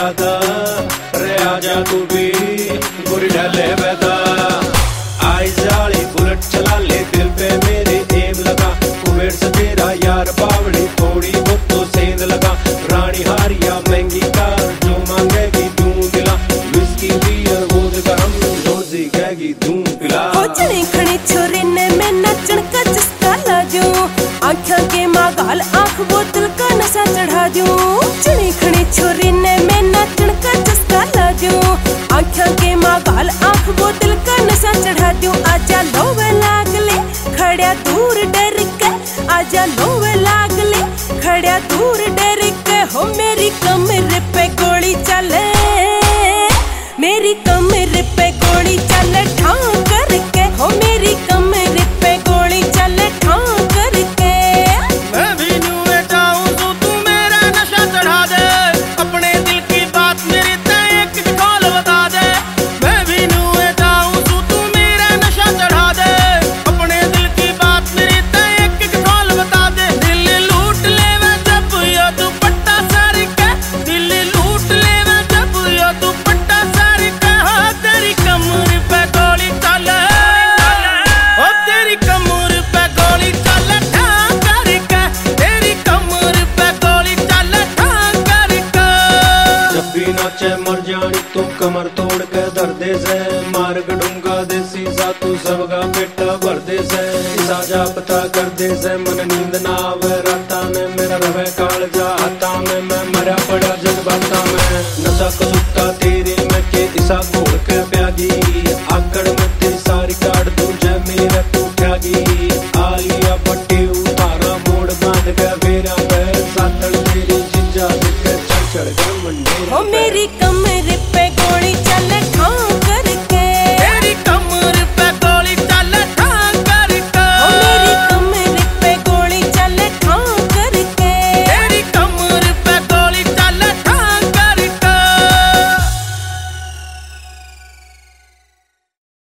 बता रे आजा तू भी बुरी ढले बता। आई जाली बुलेट चला ले दिल पे मेरे एम लगा, कुबेर से तेरा यार बावड़ी थोड़ी बहुत तो सेंध लगा। रानी हारिया महंगी कार जो मांगेगी तू दिला, विस्की बियर वोद गरम रोजी कहेगी तू पिला। हो चने खड़े छोरे ने मैं नचन का चस्का ला दूं, आँखों के मागाल आँख बोतल का नशा चढ़ा दूं। चने खड़े छोरे ने मैं नचन का चस्का ला दूं, आँखों के मागाल आँख बोतल का नशा चढ़ा दूं। आजा लोवे लागले खड़िया दूर डर के, आजा लोवे लागले खड़िया दूर डर के। हो मेरी कमर पे गोली चले, मेरी कमर पे गोली चले ठां करके। हो मेरी कमर पे गोली चले ठां करके। मैं भी नुए जाऊं तो तू मेरा नशा चढ़ा दे, अपने दिल की बात मेरे तय एक कॉल बता दे। मैं भी नुए जाऊं तो तू मेरा नशा चढ़ा दे, अपने दिल की बात मेरे तय एक कॉल बता दे। दिल लूट ले मैं जब यो दुपट्टा सारी के, दिल लूट ले मैं जब यो दुपट्टा सारी के। हाँ तेरी कमर पे गोली चले, ओ तेरी कमर पे गोली चले ठां करके, तेरी कमर पे गोली चले ठां करके। जब भी नाचे मर जानी तू कमर तोड़ के दर्दे से, मार गडूंगा देसी सा तू सबका पेटा भर दे से। साजा पता कर दे से मन नींद ना आवे राता में, मेरा रवे काल जा हाथा में, मैं मरा पड़ा जज्बाता में। नशा